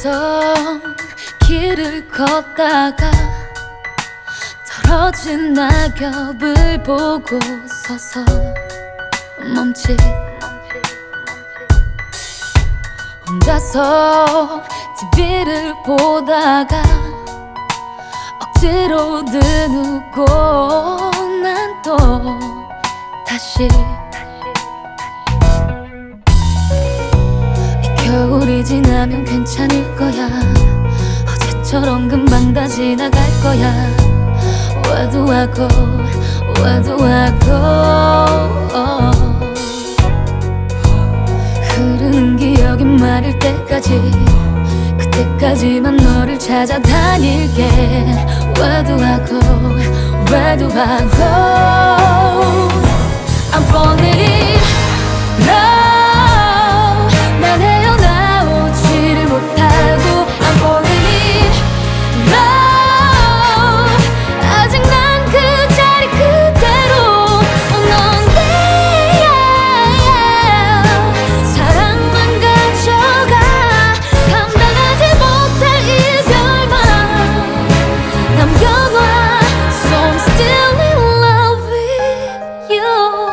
혼자서 길을 걷다가 떨어진 낙엽을 보고 서서 멈칫 혼자서 TV를 보다가 억지로 드누고 난 또 다시 이 겨울이 지나면 괜찮을 거야. 어제처럼 금방 다 지나갈 거야. 와도 하고 흐르는 기억이 마를 때까지 그때까지만 너를 찾아다닐게. 와도 하고 I'm falling in love. 난 헤어나오지를 못하고 I'm falling in love. 아직 난 그 자리 그대로 넌 사랑만 가져가. 감당하지 못할 이별만 남겨놔. So I'm still in love with you.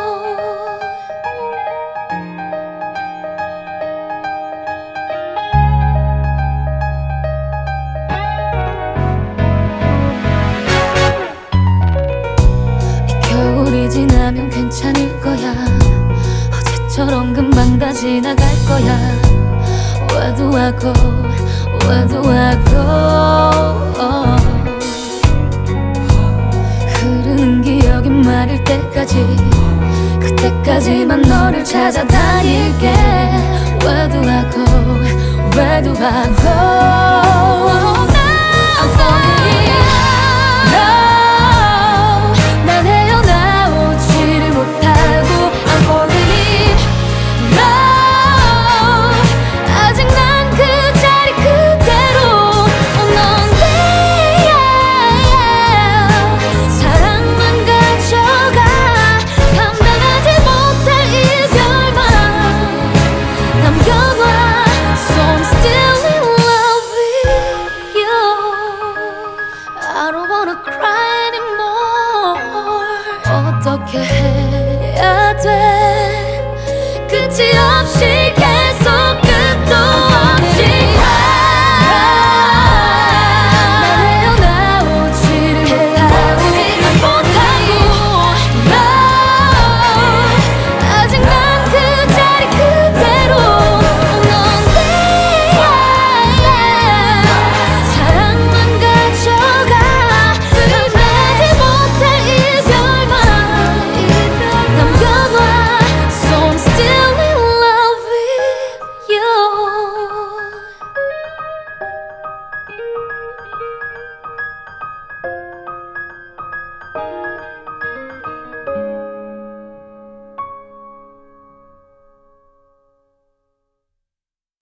이 겨울이 지나면 괜찮을 거야. 어제처럼 금방 다 지나갈 거야. 와도 하고 흐르는 기억이 마를 때까지 그때까지만 너를 찾아다닐게. 와도 하고 I'm falling in love. 난 헤어나오지를 못하고 I'm falling in love. 아직 난 그 자리 그대로 넌 사랑만 가져가. 감당하지 못할 이별만 남겨놔. So I'm still in love with you. I don't wanna cry anymore. 어떻게 해야 돼? 끝이 없이